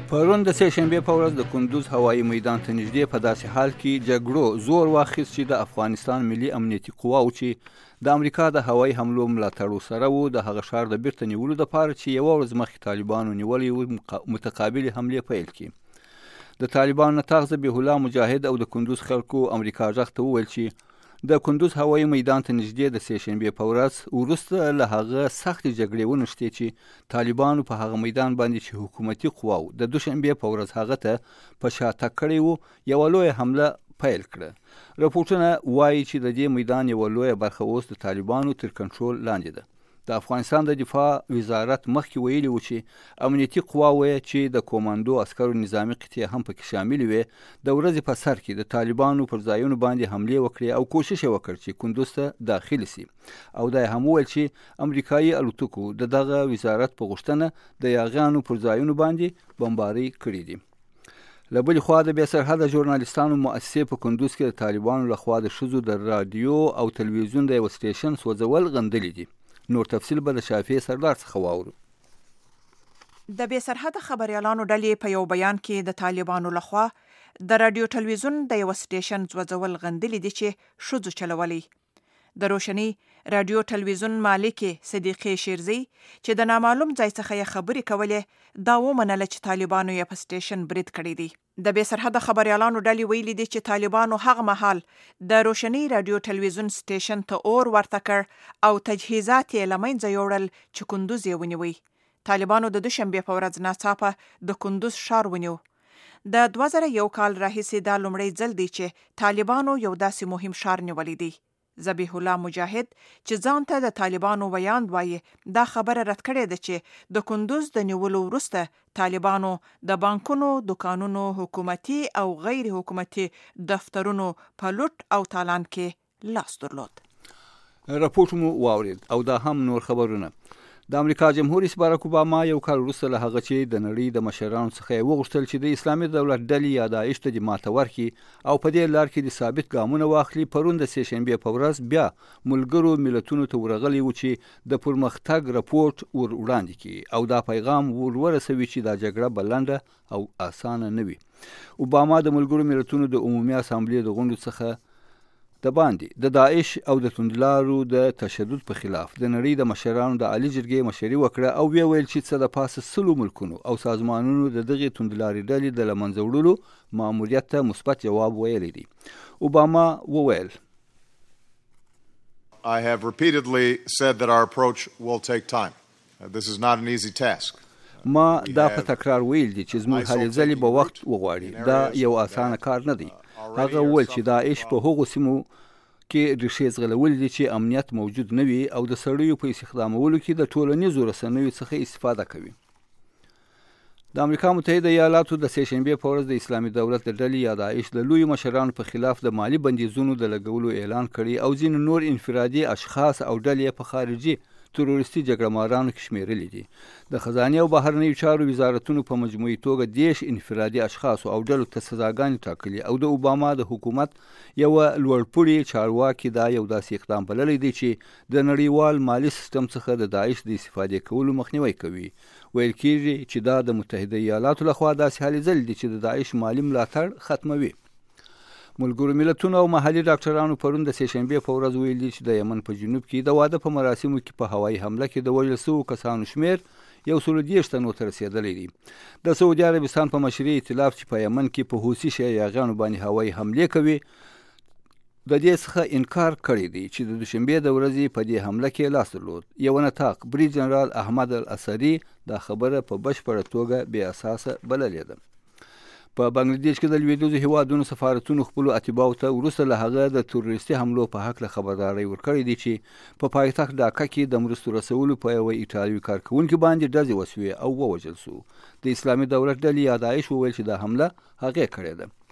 پرون د سهشنبې په ورځ د کندوز هوایي میدان ته نږدې په داسې حال کې جګړو زور واخیست چې د افغانستان ملي امنیتي قواو چې د امریکا د هوایي حملو ملاتړ سره وو د هغه ښار د بیرته نیولو لپاره چې یوه ورځ مخکې طالبانو نیولې وو متقابلې حملې پیل کړي. د طالبانو نتاغ ذبیح الله مجاهد او د کندوز خلکو امریکا غږ ته وویل چې د کندوز هوایي میدان ته نږدې د سهشنبې په ورځ وروسته له هغه سختې جګړې ونښتې چې طالبانو په هغه میدان باندې چې حکومتي قواو د دوشنبې په ورځ هغه ته په شاتګ کړی وو یوه لویه حمله پیل کړه. رپورټونه وایي چې د دې میدان یوه لویه برخه اوس د طالبانو تر کنټرول لاندې ده. د افغانستان د دفاع وزارت مخکې ویلي و چې امنیتي قواوو چې د کوماندو عسکرو نظامي قطعې هم پکې شامل وي د ورځې په سر کې د طالبانو پر ځایونو باندې حملې وکړي او کوشش یې وکړ چې کندوز ته داخل سي او دا هم وویل چې امریکایي الوتکو د دغه وزارت په غوښتنه د یاغیانو پر ځایونو باندې بمباري کړې دي. له بلې خوا د بې سرحده ژورنالیستانو مؤسسې په کندوز کې د طالبانو لخوا د ښځو د رادیو او تلویزیون د یوه سټیشن سوځول غندلي دي. نور تفصیل به د شافعي سردار څخه واورو. د بې سرحده خبريالانو ډلې په یو بیان کې د طالبانو لخوا د رادیو تلویزیون د یو سټیشن سوځول غندلي دي چې ښځو چلولي. د روشنی رادیو تلویزیون مالکې صدیقې شیرزی چې د نامعلوم ځای څخه یې خبرې کولې دا ومنله چې طالبانو یې په سټیشن برید کړی دی. د بې سرحده خبريالانو ډلې ویلي دي چې طالبانو هغه مهال د روشنی رادیو تلویزیون سټیشن ته اور ورته کړ او تجهیزات یې له منځه یوړل چې کندوز یې ونیوی. طالبانو د دوشنبې په ورځ ناڅاپه د کندوز ښار ونیو. د 2001 کال راهیسې دا لومړی ځل دی چې طالبانو یو داسې مهم ښار نیولی دی. ذبیح الله مجاهد چې ځان ته د طالبانو ویاند وایي دا خبره رد کړې ده چې د کندوز د نیولو وروسته طالبانو د بانکونو، دکانونو، حکومتي او غیر حکومتي دفترونو په لوټ او تالان کې لاس درلود. راپورټ مو واورید او دا هم نور خبرونه. د امریکا جمهور رئیس باراک اوباما یو کال وروسته له هغه چې د نړۍ د مشرانو څخه یې وغوښتل چې د اسلامي دولت ډلې یا داعش ته ماته ورکړي او په دې لار کې د ثابت ګامونه واخلي، پرون د سهشنبې په ورځ بیا ملګرو ملتونو ته ورغلی و چې د پرمختګ راپورټ ور وړاندې کړي او دا پیغام ورسوي چې دا جګړه بلنده او اسانه نه وي. اوباما د ملګرو ملتونو د عمومي اسامبلې د غونډو څخه د باندې د داعش او د توندلارو د تشدد په خلاف د نړۍ د مشرانو د عالی جرګې مشري وکړه او ویل چې څه د پاسه 100 ملکونو او سازمانونو د دغه توندلاري ډلې د لمنځه وړلو ماموریت ته مثبت جواب ویلی دی. اوباما وویل I have repeatedly said that our approach will take time. This is not an easy task. ما دا په تکرار ویل دي چې زموږ هلې ځلې به وخت وغواړي. دا یو اسانه کار نه دی. هغه وویل چې داعش په هغو سیمو کې ریښې ځغلولې دي چې امنیت موجود نه وي او د سړیو په استخدامولو کې د ټولنیزو رسنیو څخه استفاده کوي. د امریکا متحده ایالاتو د سهشنبې په ورځ د اسلامي دولت د ډلې یا داعش د لویو مشرانو په خلاف د مالی بندیزونو د لګولو اعلان کړي او ځینې نور انفرادي اشخاص او ډلې په خارجي تروریستي جګړه مارانو کې شمیرلي دي. د خزانې او بهرنیو چارو وزارتونو په مجموعي توګه 10 انفرادي اشخاص او ډلو ته سزاګانې ټاکلي او د اوباما د حکومت یو لوړپوړي چارواکي دا یو داسې اقدام بللی دی چې د نړیوال مالی سیستم څخه د داعش د استفادې کولو مخنیوي کوي. ویل کېږي چې دا د متحده ایالاتو لخوا داسې هلې ځلې دي چې د داعش مالی ملاتړ ختموي. ملګرو ملتونو او محلي ډاکټرانو پرون د سهشنبې په ورځ ویلي چې د یمن په جنوب کې د واده په مراسمو کې په هوایي حمله کې د وژل شوو کسانو شمیر 130 تنو ته رسېدلی دی. د سعودي عربستان په مشرۍ ائتلاف چې په یمن کې په حوثي شیعیانو باندې هوایي حملې کوي د دې څخه انکار کړی دی چې د دوشنبې د ورځې په دې حمله کې لاس درلود. یو نطاق برید جنرال احمد الاسدي دا خبره په بشپړه توګه بې اساسه بللې ده. په بنگلاديش کې د لویدیځو هیوادونو سفارتونو خپلو اتباعو ته وروسته له هغه د تروریستي حملو په هکله خبرداری ورکړې دي چې په پایتخت ډاکا کې د مرستو رسولو په یوه ایټالوي کارکوونکي باندې ډزې وسوې او ووژل شو. د اسلامي دولت ډلې یا داعش وویل چې دا حمله هغې کړې ده.